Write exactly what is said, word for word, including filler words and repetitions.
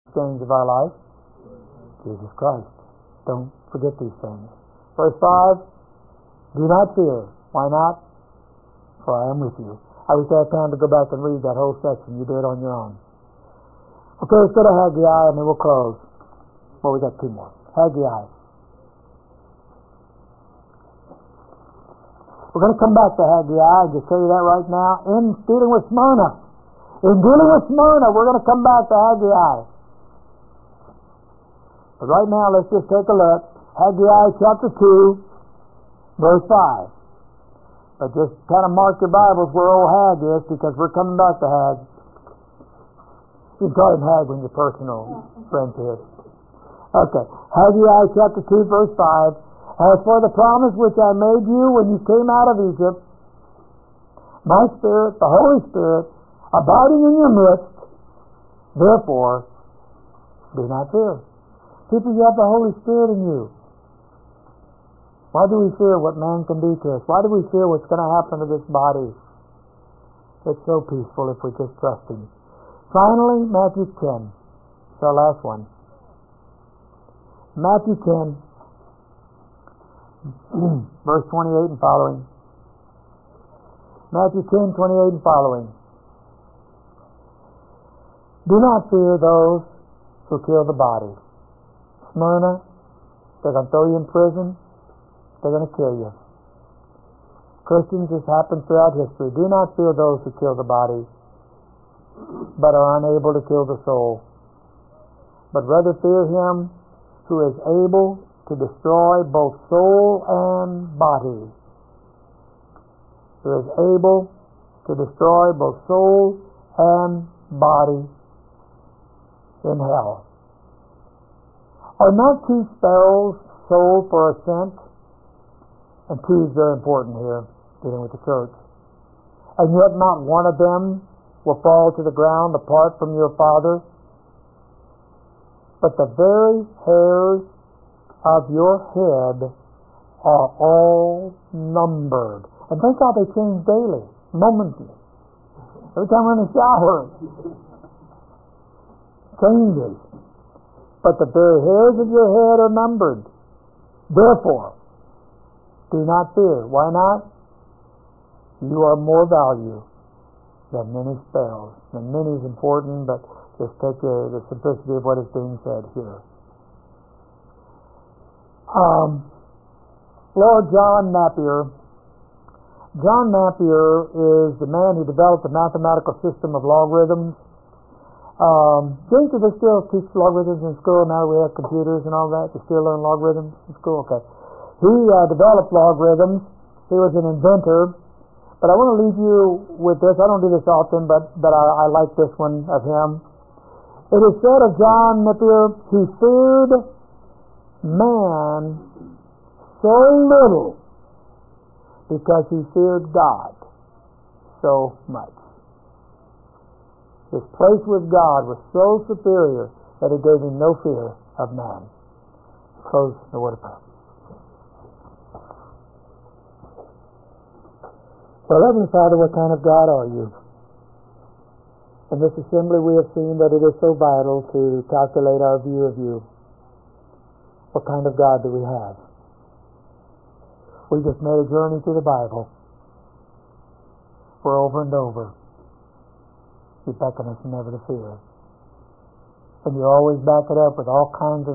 exchange of our life? Jesus Christ. Don't forget these things. Verse five, do not fear. Why not? For I am with you. I wish I had time to go back and read that whole section. You do it on your own. Okay, let's go to Haggai and then we'll close. Well, we got two more. Haggai. We're going to come back to Haggai. I just tell you that right now. In dealing with Smyrna. In dealing with Smyrna, we're going to come back to Haggai. But right now, let's just take a look. Haggai chapter two, verse five. But just kind of mark your Bibles where old Hag is, because we're coming back to Hag. You can call him Hag when you're personal friends here. Okay. Haggai chapter two, verse five. As for the promise which I made you when you came out of Egypt, my Spirit, the Holy Spirit, abiding in your midst, therefore, do not fear. People, you have the Holy Spirit in you. Why do we fear what man can do to us? Why do we fear what's going to happen to this body? It's so peaceful if we just trust Him. Finally, Matthew ten. It's our last one. Matthew ten, verse twenty-eight and following. Matthew ten, twenty-eight and following. Do not fear those who kill the body. Smyrna, they're going to throw you in prison. They're going to kill you. Christians, this happens throughout history. Do not fear those who kill the body, but are unable to kill the soul. But rather fear Him who is able to destroy both soul and body. Who is able to destroy both soul and body in hell. Are not two sparrows sold for a cent? And two is very important here, dealing with the church. And yet not one of them will fall to the ground apart from your Father. But the very hairs of your head are all numbered. And think how they change daily, momently. Every time we're in the shower, changes. But the very hairs of your head are numbered. Therefore, do not fear. Why not? You are more value than many sparrows. And many is important, but just take the, the simplicity of what is being said here. Um, Lord John Napier. John Napier is the man who developed the mathematical system of logarithms. Um, James, do they still teach logarithms in school now that we have computers and all that? They still learn logarithms in school? Okay. He uh, developed logarithms. He was an inventor. But I want to leave you with this. I don't do this often, but, but I, I like this one of him. It is said of John Napier, he feared man so little because he feared God so much. His place with God was so superior that it gave him no fear of man. Close the word of prayer. Well, Heavenly Father, what kind of God are you? In this assembly we have seen that it is so vital to calculate our view of you. What kind of God do we have? We just made a journey through the Bible. For over and over, you beckon us never to fear. And you always back it up with all kinds of